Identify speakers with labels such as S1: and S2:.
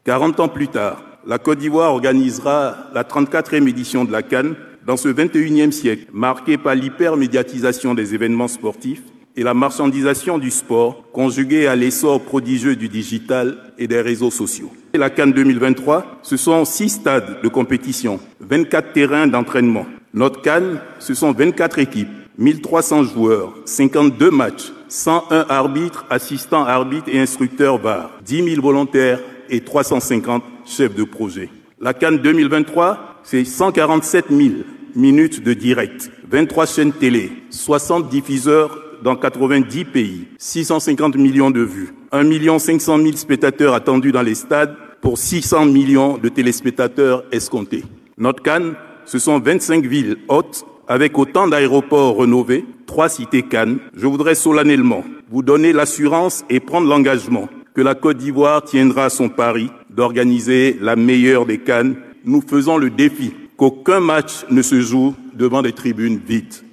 S1: 40 ans plus tard, la Côte d'Ivoire organisera la 34e édition de la CAN dans ce 21e siècle, marqué par l'hypermédiatisation des événements sportifs et la marchandisation du sport, conjuguée à l'essor prodigieux du digital et des réseaux sociaux. Et la CAN 2023, ce sont 6 stades de compétition, 24 terrains d'entraînement. Notre CAN, ce sont 24 équipes, 1300 joueurs, 52 matchs, 101 arbitres, assistants arbitres et instructeurs VAR, 10 000 volontaires et 350 chefs de projet. La CAN 2023, c'est 147 000 minutes de direct, 23 chaînes télé, 60 diffuseurs dans 90 pays, 650 millions de vues, 1 500 000 spectateurs attendus dans les stades pour 600 millions de téléspectateurs escomptés. Notre CAN, ce sont 25 villes hôtes avec autant d'aéroports rénovés, 3 cités CAN. Je voudrais solennellement vous donner l'assurance et prendre l'engagement que la Côte d'Ivoire tiendra son pari d'organiser la meilleure des CAN. Nous faisons le défi qu'aucun match ne se joue devant des tribunes vides.